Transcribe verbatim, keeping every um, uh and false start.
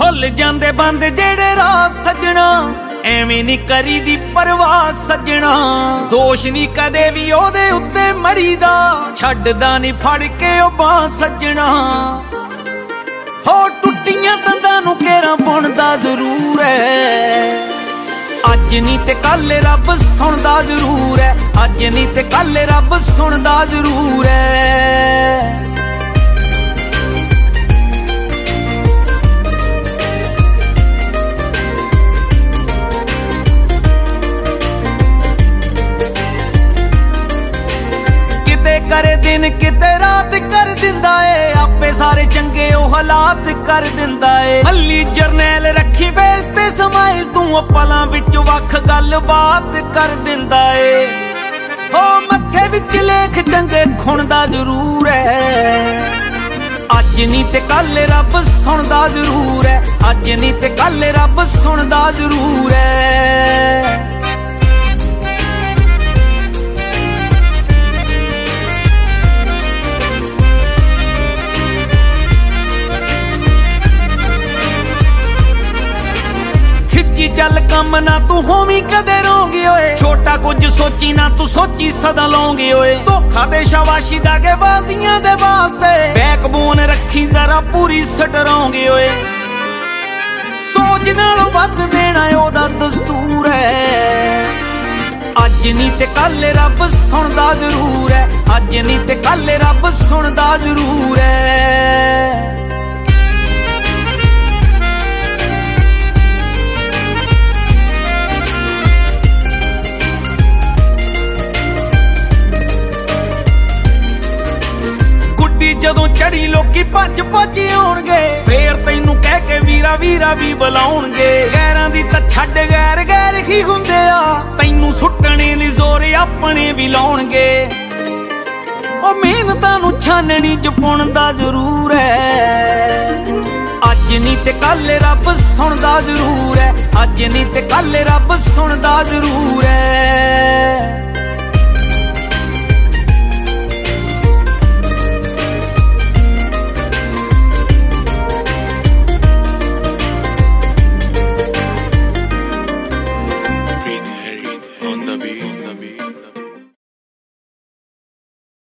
भुल जांदे बंद जेड़े राह सजना, एवें नी करी दी परवाह सजना। दोष नी कदे भी ओदे उत्ते मड़ी दा, छड्डदा नी फड़ के ओ बांह सजना। हो टुट्टियां तंदां नूं केरा बुणदा जरूर है, अज नी ते कल रब सुणदा जरूर है, अज नी ते कल रब सुणदा जरूर है। करे दिन किते रात कर दिंदा है, आपे सारे चंगे ओ हालात कर दिंदा है। अली जरनैल रखी फेस ते समाइल, तू पलां विच वख गल बात कर दिंदा है। हो मत्थे विच लेख चंगे खुणदा जरूर है, अज नी ते कल रब सुणदा जरूर है, अज नी ते कल रब सुणदा जरूर है। चल कम ना तू होवी कदे रोंगी ओए, छोटा कुछ सोची ना तू सोची सदा लौंगी ओए। धोखा दे शाबाशी दागे बाजियां दे वास्ते, बैकबोन रखी जरा पूरी सटरोंगी ओए। सोच नाल वध देना ओदा दस्तूर है, अज नी ते कल रब सुणदा जरूर है, अज नी ते कल रब सुणदा जरूर है। जदों चढ़ी लोकी भज भज आउणगे, फेर तैनू कह के वीरा वीरा भी बुलाउणगे। गैरां दी तां छड्ड गैर गैर ही हुंदे आ, तैनू सुट्टणे नी जोर अपने भी लाउणगे। ओ मेहनतां नू छाननी च पुणदा जरूर है, अज नी ते कल रब सुणदा जरूर है, अज नी ते कल रब सुणदा जरूर है।